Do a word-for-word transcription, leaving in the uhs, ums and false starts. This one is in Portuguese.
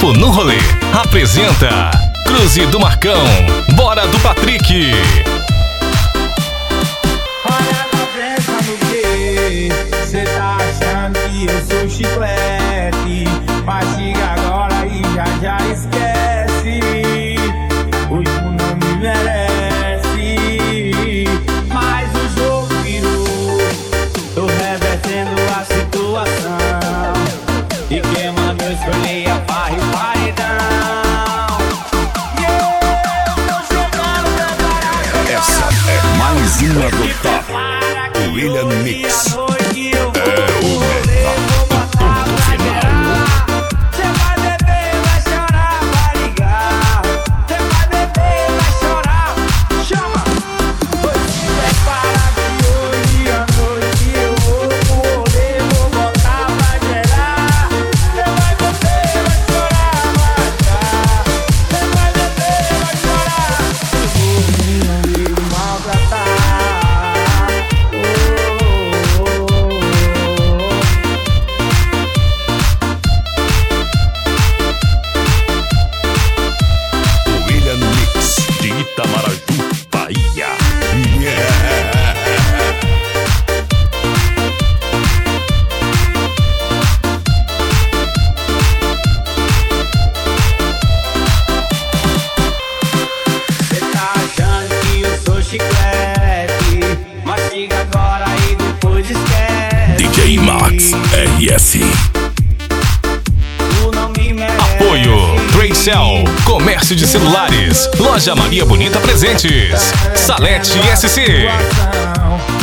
Tempo no Rolê apresenta Cruze do Marcão, Bora do Patrick. Olha, tá pensando o quê? Cê tá achando que eu sou chiclete? Mastiga agora e já já esquece. Hoje tu não me merece, mas o jogo virou. Tô revertendo a situação e quem mandou escolher a farra e o paredão. Essa é mais uma do top. O William Mix é o melhor. Ponto final. Cê vai beber, vai chorar, vai ligar. Cê vai beber, vai chorar. Chama! Pois se prepara que hoje à noite eu vou pro rolê, vou botar pra gerar. Cê vai beber, vai chorar, vai ligar. Cê vai beber, vai chorar. Eu vou me maltratar. O William Mix de Itamaraju, Bahia. Cê tá achando que eu sou chiclete? Mastiga agora e depois esquece. D J Max R S. Tu não me merece. Apoio Tracel, Comércio de Celulares, Loja Maria Bonita Presentes, Salete S C. Situação